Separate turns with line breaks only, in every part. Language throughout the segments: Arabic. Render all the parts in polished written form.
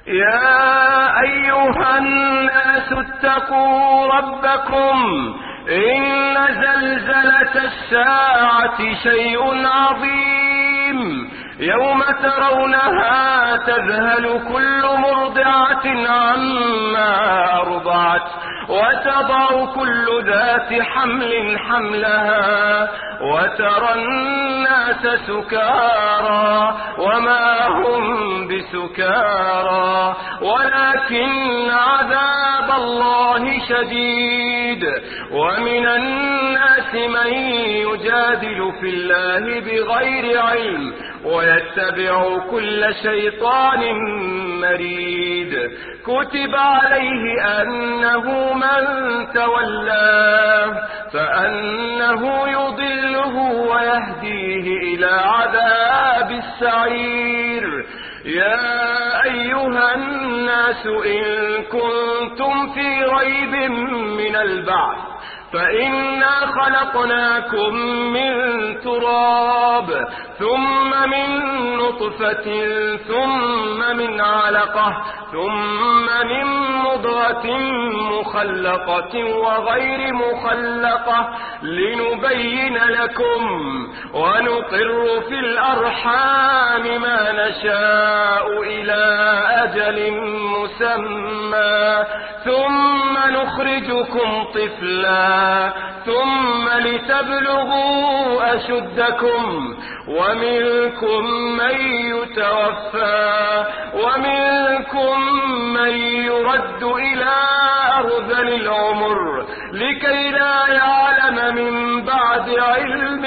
يا أيها الناس اتقوا ربكم إن زلزلة الساعة شيء عظيم يوم ترونها تذهل كل مرضعة عما أرضعت وتضع كل ذات حمل حملها وترى الناس سكارى وما هم بسكارى ولكن عذاب الله شديد. ومن الناس من يجادل في الله بغير علم ويتبع كل شيطان مريد. كتب عليه أنه من تولاه فأنه يضله ويهديه إلى عذاب السعير. يا أيها الناس إن كنتم في ريب من البعث فإنا خلقناكم من تراب ثم من نطفة ثم من علقة ثم من مضغة مخلقة وغير مخلقة لنبين لكم ونقر في الأرحام ما نشاء إلى أجل مسمى ثم نخرجكم طفلا ثم لتبلغوا أشدكم ومنكم من يتوفى ومنكم من يرد إلى أرذل العمر لكي لا يعلم من بعد علم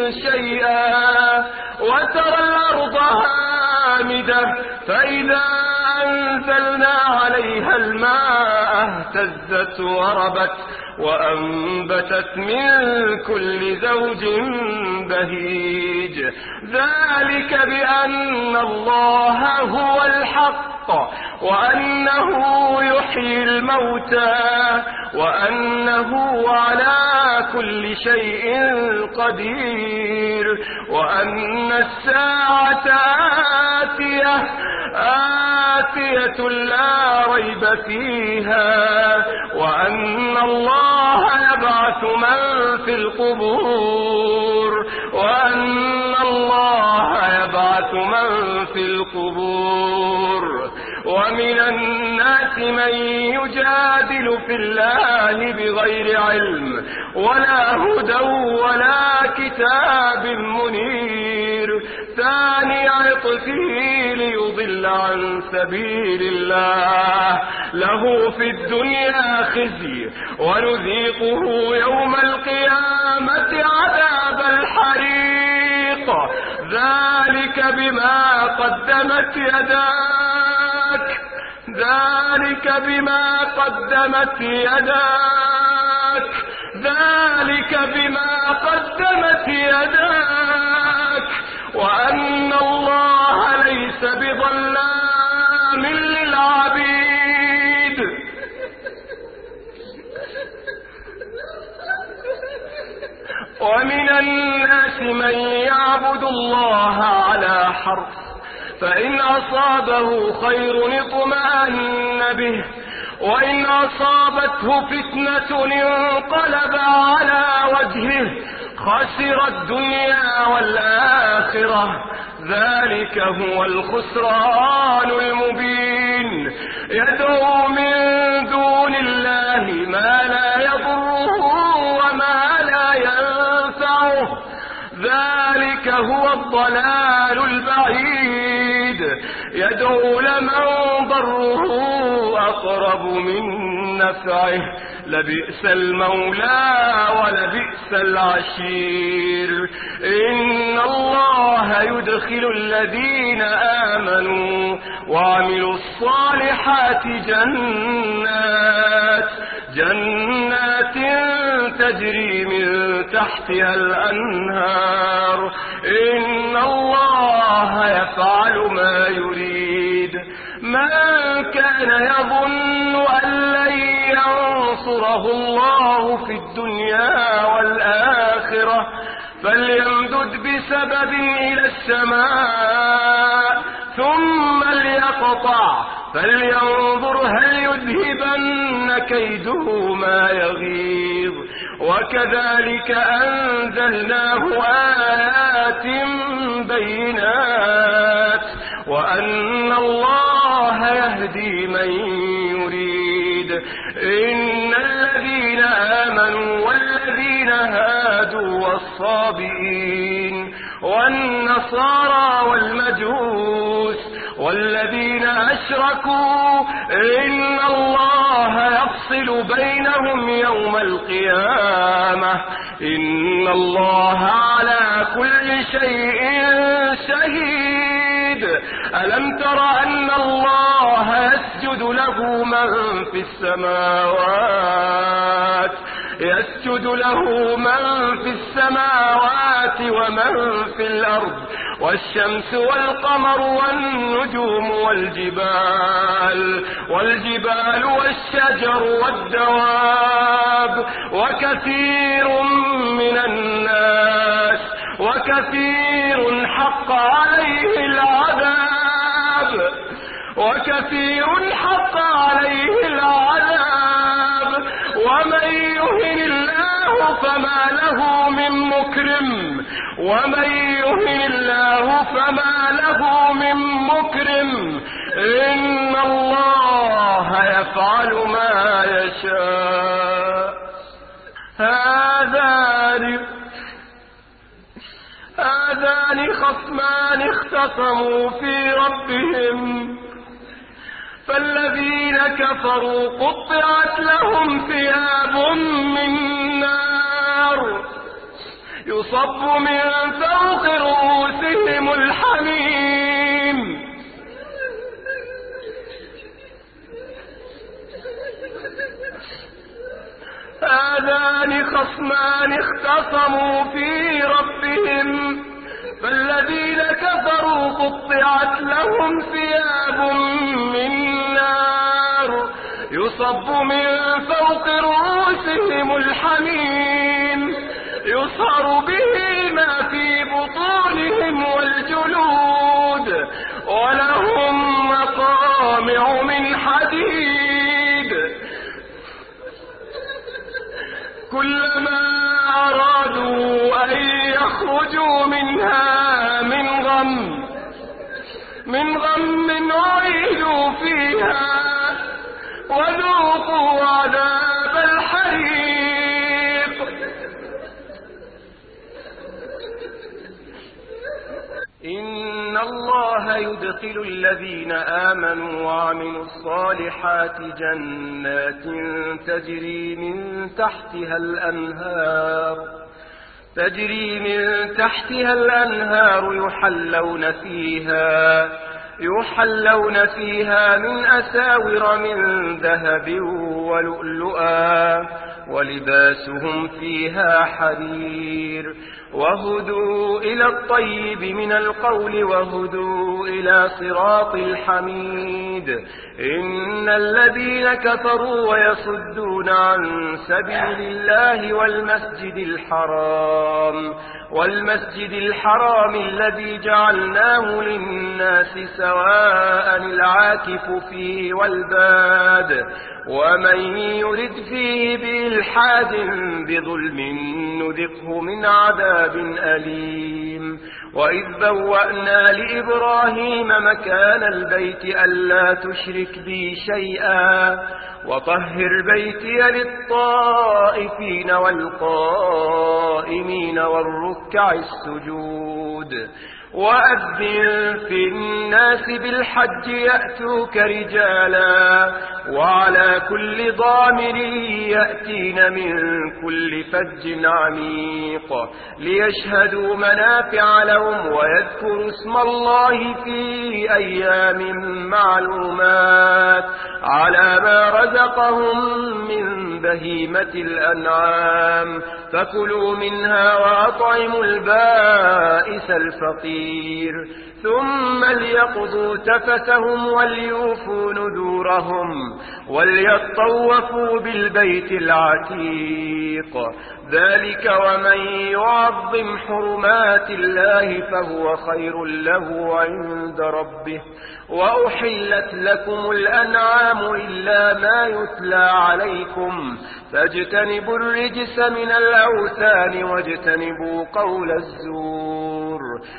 شيئا. وترى الأرض هامدة فإذا أنزلنا عليها الماء اهتزت وربت وأنبتت من كل زوج بهيج. ذلك بأن الله هو الحق وأنه يحيي الموتى وأنه على كل شيء قدير وأن الساعة آتية لا ريب فيها وأن الله يبعث من في القبور ومن الناس من يجادل في الله بغير علم ولا هدى ولا كتاب منير. ثاني عطفه ليضل عن سبيل الله له في الدنيا خزي ونذيقه يوم القيامة عذاب الحريق. ذلك بما قدمت يداك وأن الله ليس بظلام للعبيد. ومن الناس من يعبد الله على حرف فإن أصابه خير اطمأن به وإن أصابته فتنة انقلب على وجهه خسر الدنيا والآخرة. ذلك هو الخسران المبين. يدعو من دون الله ما لا يضره وما لا ينفعه ذلك هو الضلال البعيد. يدعو لمن ضره أقرب من نفعه لبئس المولى ولبئس العشير. إن الله يدخل الذين آمنوا وعملوا الصالحات جنات تجري من تحتها الأنهار. إن الله يفعل ما يريد. من كان يظن أن لن ينصره الله في الدنيا والآخرة فليمدد بسبب إلى السماء ثم ليقطع فلينظر هل يذهبن كيده ما يغيظ. وكذلك أنزلناه آيات بينات وأن الله يهدي من يريد. إن الذين آمنوا والذين هادوا والصابئين والنصارى والمجوس والذين أشركوا إن الله يفصل بينهم يوم القيامة إن الله على كل شيء شهيد. ألم تر أن الله يسجد له من في السماوات ومن في الأرض والشمس والقمر والنجوم والجبال والشجر والدواب وكثير من الناس وكثير حق عليه العذاب ومن يهن الله فما له من مكرم إن الله يفعل ما يشاء. هذان خصمان اختصموا في ربهم فالذين كفروا قطعت لهم ثياب من نار يصب من فوق رؤوسهم الحميم هذان خصمان اختصموا في ربهم فالذين كفروا قطعت لهم ثياب من نار يصب من فوق رؤوسهم الحميم يصهر به ما في بطونهم والجلود ولهم مقامع من حديد كلما أرادوا أن يخرجوا منها من غم أعيدوا فيها وذوقوا عذاب الحريق. إن الله يدخل الذين آمنوا وعملوا الصالحات جنات تجري من تحتها الأنهار يحلون فيها من أساور من ذهب ولؤلؤا ولباسهم فيها حرير وهدوا إلى الطيب من القول وهدوا إلى صراط الحميد. إن الذين كفروا ويصدون عن سبيل الله والمسجد الحرام الذي جعلناه للناس سواء العاكف فيه والباد ومن يرد فيه بإلحاد بظلم نذقه من عذاب أليم. وإذ بوأنا لإبراهيم مكان البيت ألا تشرك بي شيئا وطهر بيتي للطائفين والقائمين والركع السجود. وأذن في الناس بالحج يأتوك رجالا وعلى كل ضامر يأتين من كل فج عميق ليشهدوا منافع لهم ويذكروا اسم الله في أيام معلومات على ما رزقهم من بهيمة الأنعام فكلوا منها وأطعموا البائس الفقير ثم ليقضوا تفثهم وليوفوا نذورهم وليطوفوا بالبيت العتيق. ذلك ومن يعظم حرمات الله فهو خير له عند ربه. وأحلت لكم الأنعام إلا ما يتلى عليكم فاجتنبوا الرجس من الأوثان واجتنبوا قول الزور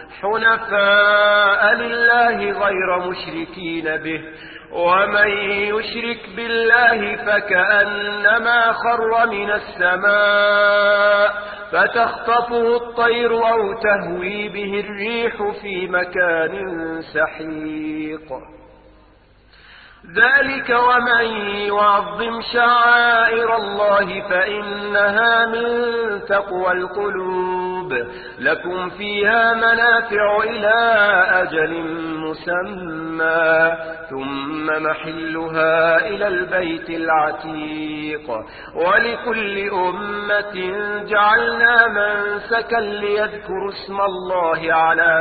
حنفاء لله غير مشركين به. ومن يشرك بالله فكأنما خر من السماء فتخطفه الطير أو تهوي به الريح في مكان سحيق. ذلك ومن يعظم شعائر الله فإنها من تقوى القلوب. لكم فيها منافع إلى أجل مسمى ثم محلها إلى البيت العتيق. ولكل أمة جعلنا منسكا ليذكروا اسم الله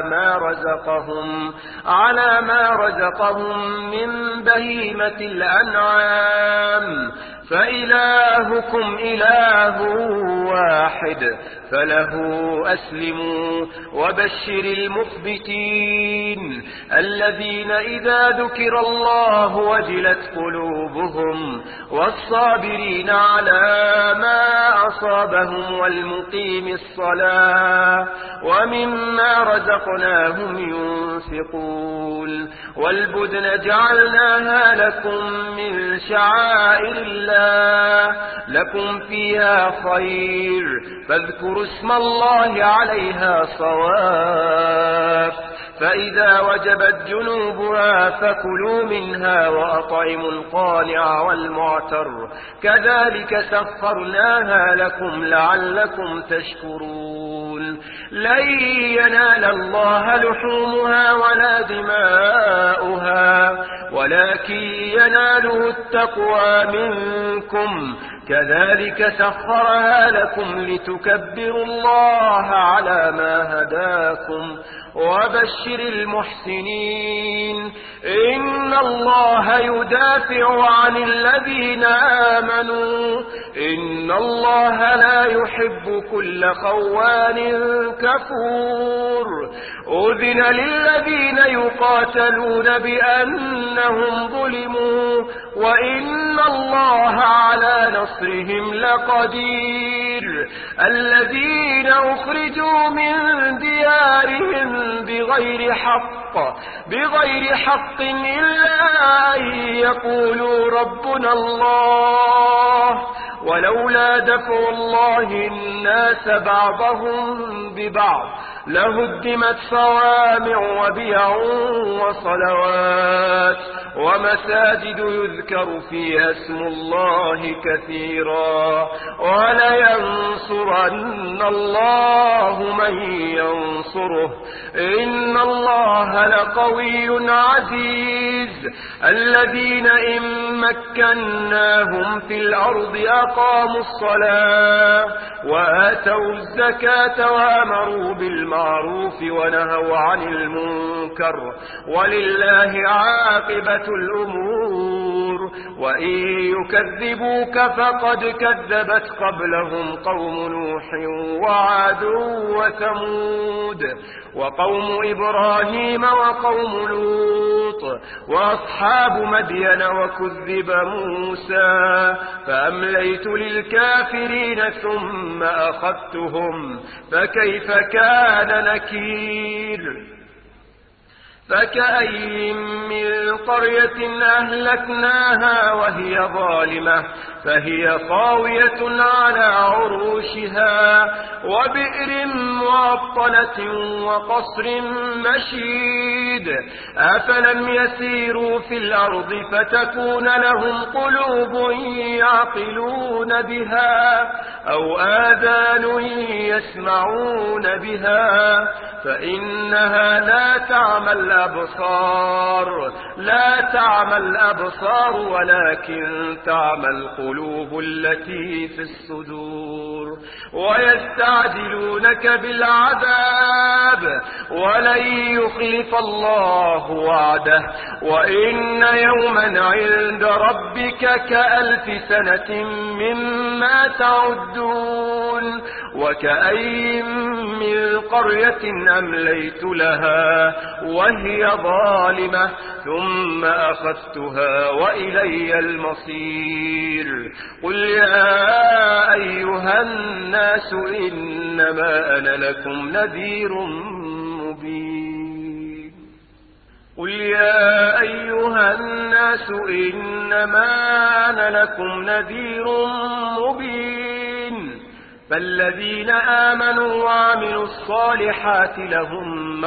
على ما رزقهم من بهيمة الأنعام فإلهكم إله واحد فله أسلموا. وبشر المخبتين الذين إذا ذكر الله وجلت قلوبهم والصابرين على ما أصابهم والمقيم الصلاة ومما رزقناهم ينفقون. والبدن جعلناها لكم من شعائر الله لكم فيها خير فاذكروا اسم الله عليها صواف. فإذا وجبت جنوبها فكلوا منها وأطعموا القانع والمعتر كذلك سخرناها لكم لعلكم تشكرون. لن ينال الله لحومها ولا دماؤها ولكن يناله التقوى منكم كذلك سخرها لكم لتكبروا الله على ما هداكم. وبشر المحسنين إن الله يدافع عن الذين آمنوا إن الله لا يحب كل خوان كفور. أذن للذين يقاتلون بأنهم ظلموا وإن الله على نصرهم لقدير. الذين أخرجوا من ديارهم بغير حق إلا أن يقولوا ربنا الله ولولا دفع الله الناس بعضهم ببعض لهدمت صوامع وبيع وصلوات ومساجد يذكر فيها اسم الله كثيرا ولينصرن الله من ينصره إن الله لقوي عزيز. الذين إن مكناهم في الأرض أقاموا الصلاة وآتوا الزكاة وأمروا بالمعروف ونهوا عن المنكر ولله عاقبة الأمور. وإن يكذبوك فقد كذبت قبلهم قوم نوح وعاد وثمود وقوم إبراهيم وقوم لوط وأصحاب مدين وكذب موسى فأمليت للكافرين ثم أخذتهم فكيف كان نكير. فكأي من قرية أهلكناها وهي ظالمة فهي خاوية على عروشها وبئر معطلة وقصر مشيد. أفلم يسيروا في الأرض فتكون لهم قلوب يعقلون بها أو آذان يسمعون بها فإنها لا تعمى الأبصار ولكن تعمى القلوب التي في الصدور. ويستعجلونك بالعذاب ولن يخلف الله وعده وإن يوما عند ربك كألف سنة مما تعدون. وكأين من قرية أمليت لها وهي ظالمة ثم أخذتها وإلي المصير. قل يا أيها الناس إنما أنا لكم نذير مبين. قل يا أيها الناس إنما أنا لكم نذير مبين. فالذين آمنوا وعملوا الصالحات لهم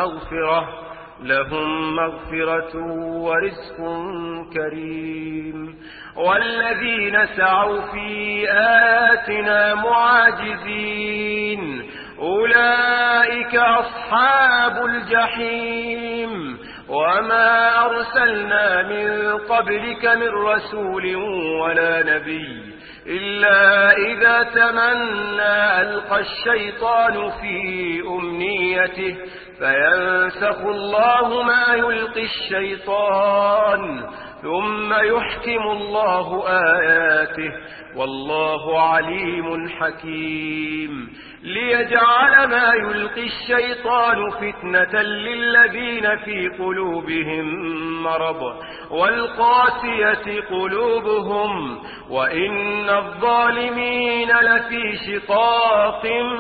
مغفرة ورزق كريم. والذين سعوا في آياتنا معاجزين أولئك أصحاب الجحيم. وما أرسلنا من قبلك من رسول ولا نبي إلا إذا تمنى ألقى الشيطان في أمنيته فينسخ الله ما يلقي الشيطان ثم يحكم الله آياته والله عليم حكيم. ليجعل ما يلقي الشيطان فتنة للذين في قلوبهم مرض والقاسية قلوبهم وإن الظالمين لفي شقاق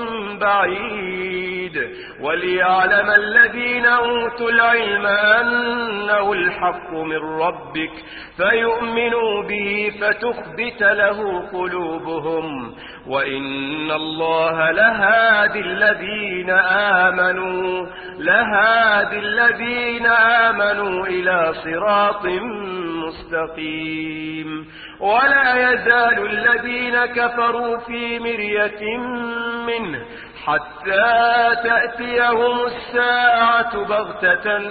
بعيد. وليعلم الذين أوتوا العلم أنه الحق من ربك فيؤمنوا به فتخبت له قلوبهم وإن الله لهادي الذين آمنوا إلى صراط مستقيم. ولا يزال الذين كفروا في مرية منه حتى تأتيهم الساعة بغتة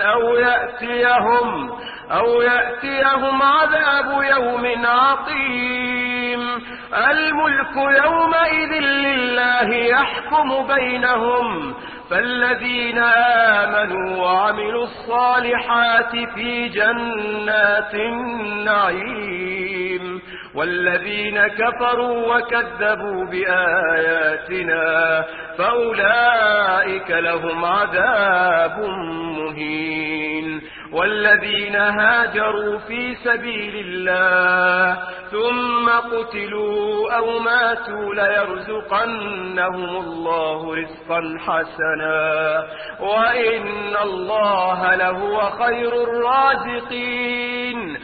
أو يأتيهم عذاب يوم عقيم. الملك يومئذ لله يحكم بينهم. فالذين آمنوا وعملوا الصالحات في جنات النعيم والذين كفروا وكذبوا بآياتنا فأولئك لهم عذاب مهين. والذين هاجروا في سبيل الله ثم قتلوا أو ماتوا ليرزقنهم الله رزقا حسنا وإن الله لهو خير الرازقين.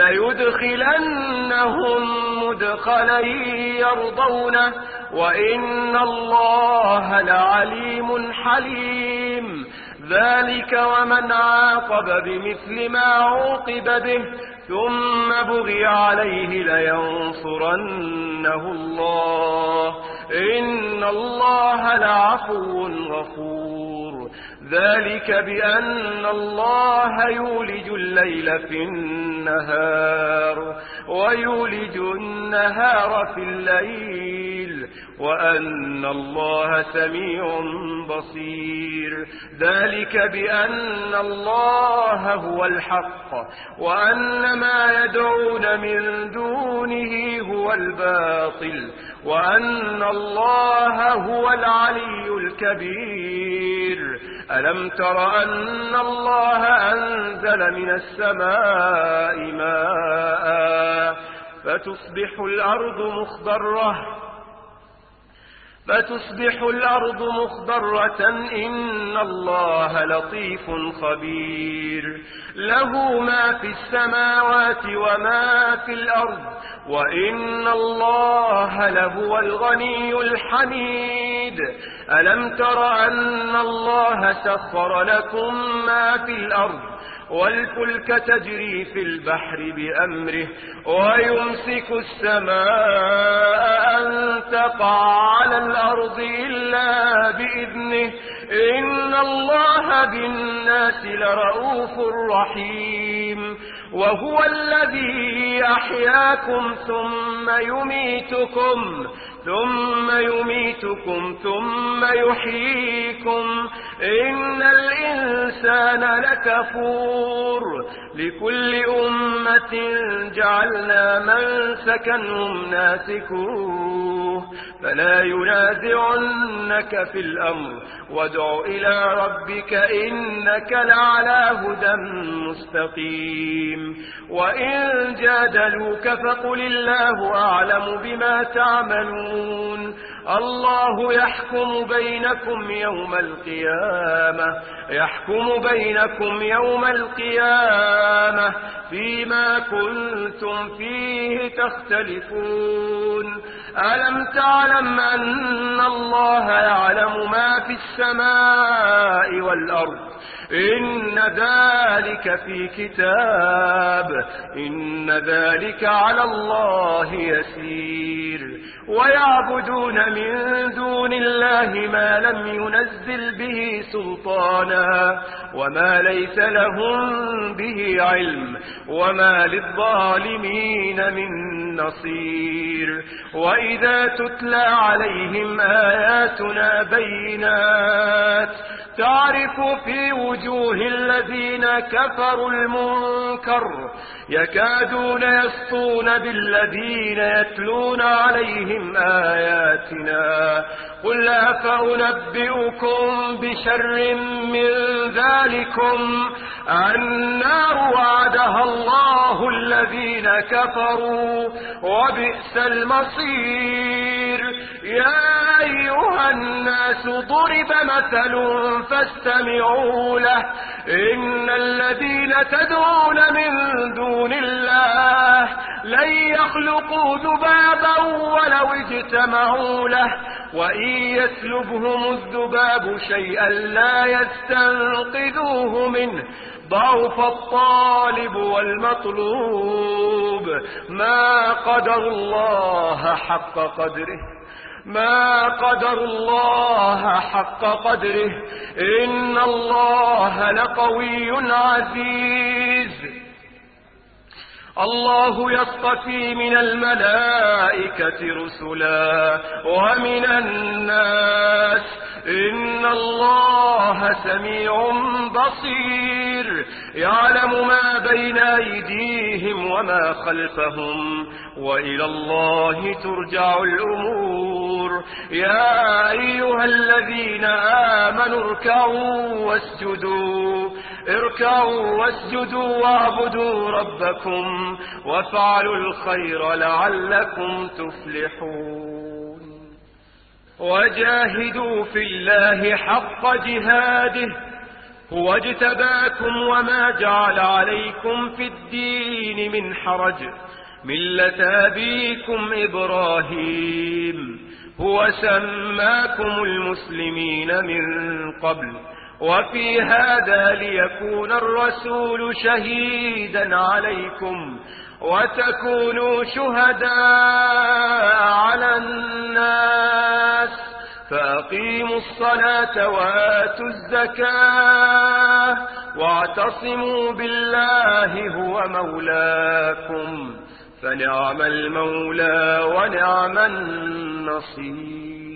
ليدخلنهم مدخلا يرضونه وإن الله لعليم حليم. ذلك ومن عاقب بمثل ما عوقب به ثم بغي عليه لينصرنه الله إن الله لعفو غفور. ذلك بأن الله يولج الليل في النهار ويولج النهار في الليل وأن الله سميع بصير. ذلك بأن الله هو الحق وأن ما يدعون من دونه هو الباطل وأن الله هو العلي الكبير. ألم تر أن الله أنزل من السماء ماء فتصبح الأرض مخضرة إن الله لطيف خبير. له ما في السماوات وما في الأرض وإن الله لهو الغني الحميد. ألم تر أن الله سخر لكم ما في الأرض والفلك تجري في البحر بأمره ويمسك السماء أن تقع على الأرض إلا بإذنه إن الله بالناس لرؤوف رحيم وهو الذي أحياكم ثم يميتكم ثم يحييكم إن الإنسان لكفور لكل أمة جعلنا منسكا هم ناسكوه فلا ينازعنك في الأمر وادع إلى ربك إنك لعلى هدى مستقيم وإن جادلوك فقل الله أعلم بما تعملون الله يحكم بينكم يوم القيامة فيما كنتم فيه تختلفون ألم تعلم أن الله يعلم ما في السماء والأرض إن ذلك في كتاب إن ذلك على الله يسير ويعبدون من دون الله ما لم ينزل به سلطانا وما ليس لهم به علم وما للظالمين من نصير وإذا تتلى عليهم آياتنا بينات تعرف في وجوه الذين كفروا المنكر يكادون يسطون بالذين يتلون عليهم آياتنا قل أفأنبئكم بشر من ذلكم النار وعدها الله الذين كفروا وبئس المصير يا أيها الناس ضرب مثل فاستمعوا له إن الذين تدعون من دون الله لن يخلقوا ذبابا ولو اجتمعوا له وإن يسلبهم الذباب شيئا لا يستنقذوه منه ضعف الطالب والمطلوب ما قدر الله حق قدره إن الله لقوي عزيز الله يصطفي من الملائكة رسلا ومن الناس إن الله سميع بصير يعلم ما بين أيديهم وما خلفهم وإلى الله ترجع الأمور يا أيها الذين آمنوا اركعوا واسجدوا واعبدوا ربكم وافعلوا الخير لعلكم تفلحون وجاهدوا في الله حق جهاده هو اجتباكم وما جعل عليكم في الدين من حرج ملة أبيكم إبراهيم هو سماكم المسلمين من قبل وفي هذا ليكون الرسول شهيدا عليكم وتكونوا شهداء على الناس فأقيموا الصلاة وآتوا الزكاة واعتصموا بالله هو مولاكم فنعم المولى ونعم النصير